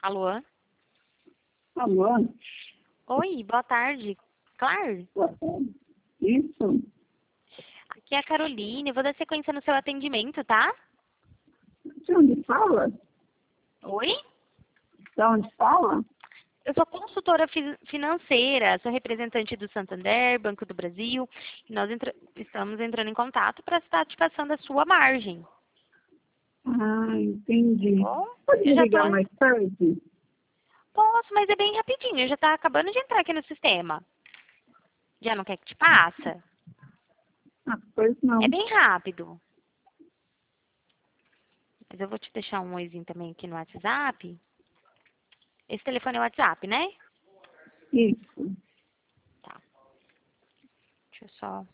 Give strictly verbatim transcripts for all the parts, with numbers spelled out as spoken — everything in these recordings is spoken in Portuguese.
Alô? Alô? Oi, boa tarde. Claro? Boa tarde. Isso? Aqui é a Caroline. Eu vou dar sequência no seu atendimento, tá? De onde fala? Oi? De onde fala? Eu sou consultora fi- financeira, sou representante do Santander, Banco do Brasil, e nós entra- estamos entrando em contato para estar te passando a sua margem. Ah, entendi. Bom, Pode eu me já tô... ligar mais tarde? Posso, mas é bem rapidinho, já tá acabando de entrar aqui no sistema. Já não quer que te passa? Ah, pois não. É bem rápido. Mas eu vou te deixar um oizinho também aqui no WhatsApp. Esse telefone é o WhatsApp, né? Isso. Tá. Deixa eu só...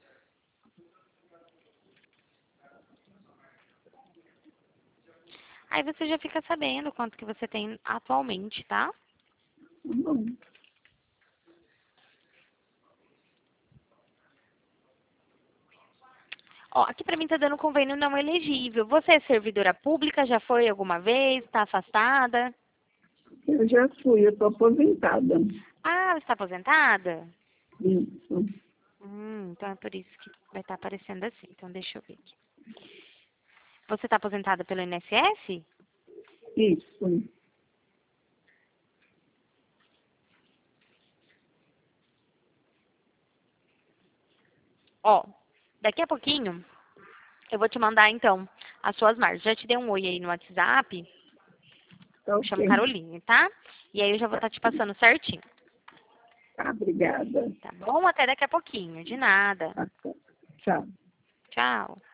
Aí você já fica sabendo quanto que você tem atualmente, tá? Tá bom. Ó, aqui pra mim tá dando convênio não elegível. Você é servidora pública? Já foi alguma vez? Tá afastada? Eu já fui, eu tô aposentada. Ah, você está aposentada? Isso. Hum, então é por isso que vai estar aparecendo assim. Então deixa eu ver aqui. Você está aposentada pelo I N S S? Isso. Ó, daqui a pouquinho eu vou te mandar então as suas margens. Já te dei um oi aí no WhatsApp. Tá Me chamo ok. Caroline, tá? E aí eu já vou estar te passando certinho. Tá, obrigada. Tá bom? Até daqui a pouquinho. De nada. Tá, tchau. Tchau.